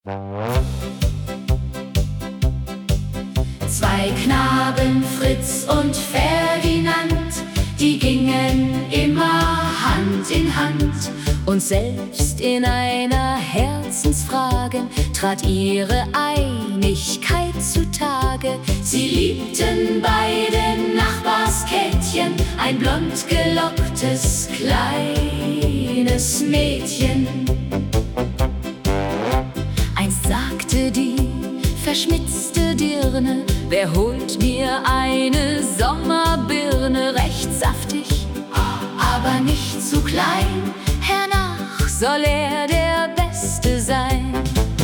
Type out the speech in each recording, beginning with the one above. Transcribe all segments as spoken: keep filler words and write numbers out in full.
Zwei Knaben, Fritz und Ferdinand, die gingen immer Hand in Hand. Und selbst in einer Herzensfrage trat ihre Einigkeit zutage. Sie liebten beide Nachbarskäthchen, ein blond gelocktes kleines Mädchen. Einst sagte die verschmitzte Dirne: Wer holt mir eine Sommerbirne? Recht saftig, aber nicht zu klein, hernach soll er der Beste sein.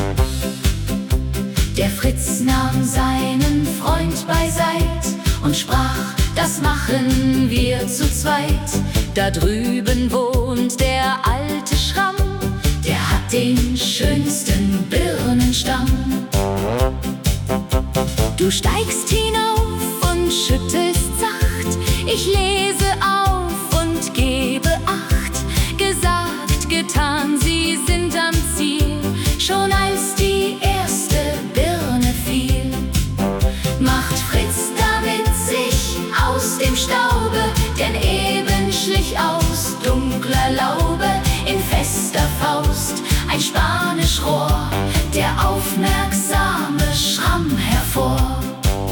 Der Fritz nahm seinen Freund beiseit und sprach: Das machen wir zu zweit. Da drüben wohnt der alte Schramm, der hat den schönsten Birnenstamm. Du steigst hinauf und schüttelst sacht, ich lese auf und gebe Acht. Gesagt, getan, sie sind am Ziel, schon als die erste Birne fiel. Macht Fritz damit sich aus dem Staube, denn eben schlich aus dunkler Laube in fester Faust ein Spanischrohr, der aufmerksame Schramm hervor.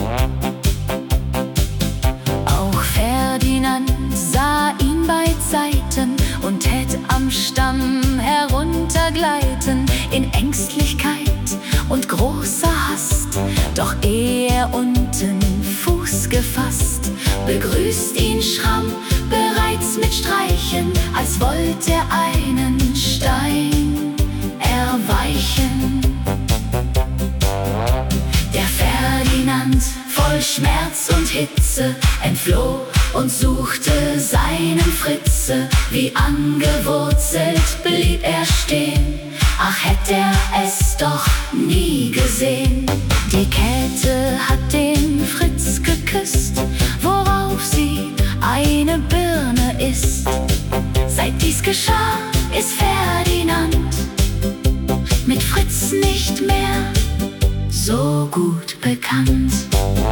Auch Ferdinand sah ihn beidseiten und tät am Stamm heruntergleiten in Ängstlichkeit und großer Hast. Doch ehe er unten Fuß gefasst, begrüßt ihn Schramm bereits mit Streichen, als wollt er einen Stein erweichen. Der Ferdinand voll Schmerz und Hitze entfloh und suchte seinen Fritze. Wie angewurzelt blieb er stehen, ach, hätt er es doch nie gesehen. Die Käthe hat den Fritz geküsst, worauf sie eine Birne isst. Seit dies geschah, ist Ferdinand mit Fritz nicht mehr so gut bekannt.